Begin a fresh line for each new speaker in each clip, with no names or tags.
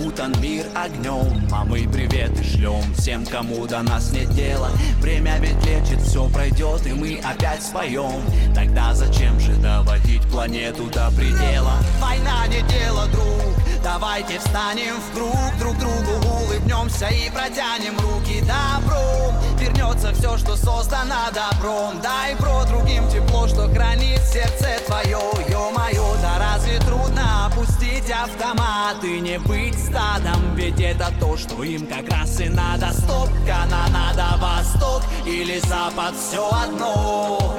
окутан мир огнем, а мы приветы шлем всем, кому до нас нет дела. Время ведь лечит, все пройдет, и мы опять споем. Тогда зачем же доводить планету до предела? Война не дело, друг, давайте встанем в круг, друг другу улыбнемся и протянем руки добром. Вернется все, что создано добром. Дай, бро, другим тепло, что хранит сердце твое. Ё-моё, да разве трудно опустить автомат и не быть стадом? Ведь это то, что им как раз и надо. Стоп, канонада, восток или запад, все одно.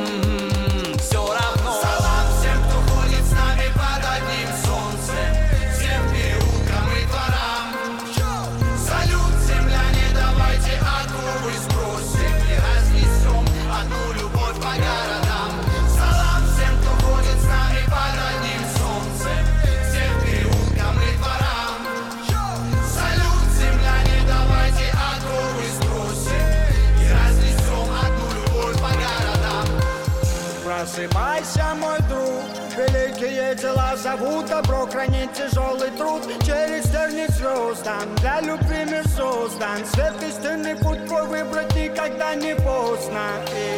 Все равно. Салам всем, кто ходит с нами под одним солнцем, всем переулкам и дворам. Салют, земляне, давайте оковы сбросим и разнесем одну любовь по городам. Салам всем, кто ходит с нами под одним солнцем, всем переулкам и дворам. Салют, земляне, давайте оковы сбросим и разнесем одну любовь по городам.
Просыпайся, мой друг, великие дела зовут, добро хранит тяжелый труд. Через тернии звездам, для любви мир создан. Свет истинный путь твой выбрать никогда не поздно.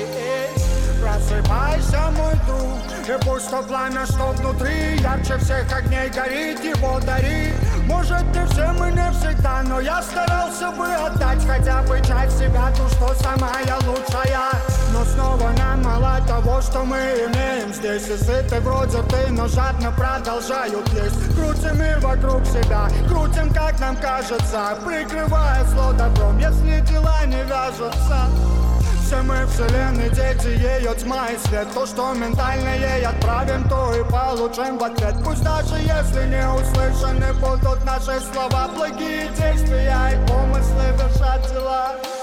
Просыпайся, мой друг, и пусть то пламя, что внутри, ярче всех огней горит, его дари. Может, не всем и не всегда, но я старался бы отдать хотя бы часть себя, ту, что самая лучшая. Но снова нам мало того, что мы имеем здесь. И сыты вроде ты, но жадно продолжают есть. Крутим мир вокруг себя, крутим, как нам кажется, прикрывая зло добром, если дела не вяжутся. Все мы вселенной дети, ее тьма и свет. То, что ментально ей отправим, то и получим в ответ. Пусть даже если не услышаны будут наши слова, благие действия и помыслы вершат дела.